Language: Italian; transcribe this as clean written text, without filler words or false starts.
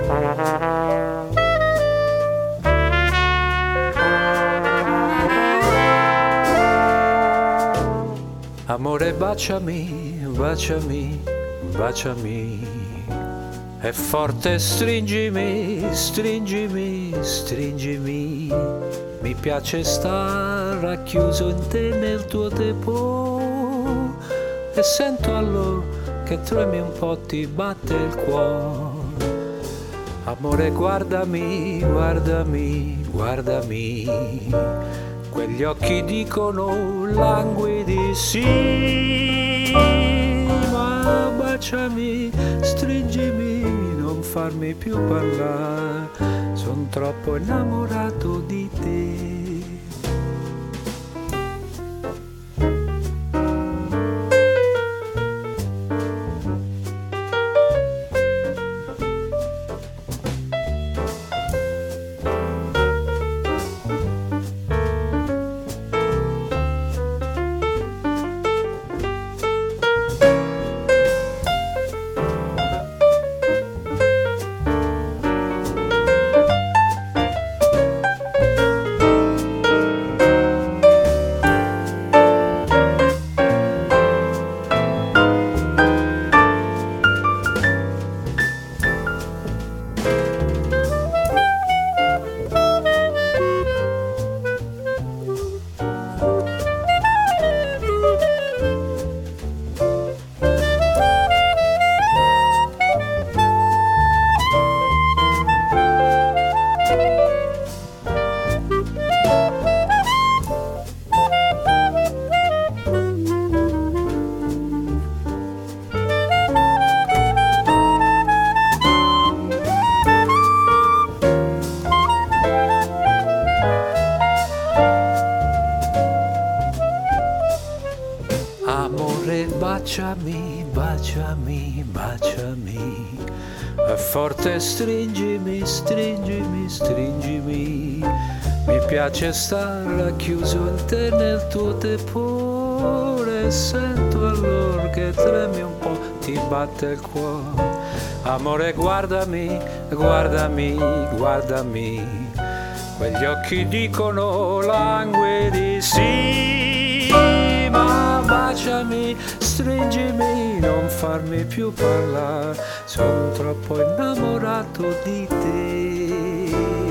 Amore, baciami, baciami, baciami, e forte stringimi, stringimi, stringimi. Mi piace star racchiuso in te nel tuo depot e sento allora che tremi un po', ti batte il cuore. Amore, guardami, guardami, guardami, quegli occhi dicono languidi sì, ma baciami, stringimi, non farmi più parlare, son troppo innamorato di te. Amore, baciami, baciami, baciami, e forte stringimi, stringimi, stringimi. Mi piace star racchiuso in te nel tuo tepore, sento allora che tremi un po', ti batte il cuore. Amore, guardami, guardami, guardami, quegli occhi dicono languidi sì, ma baciami, stringimi, non farmi più parlare, sono troppo innamorato di te.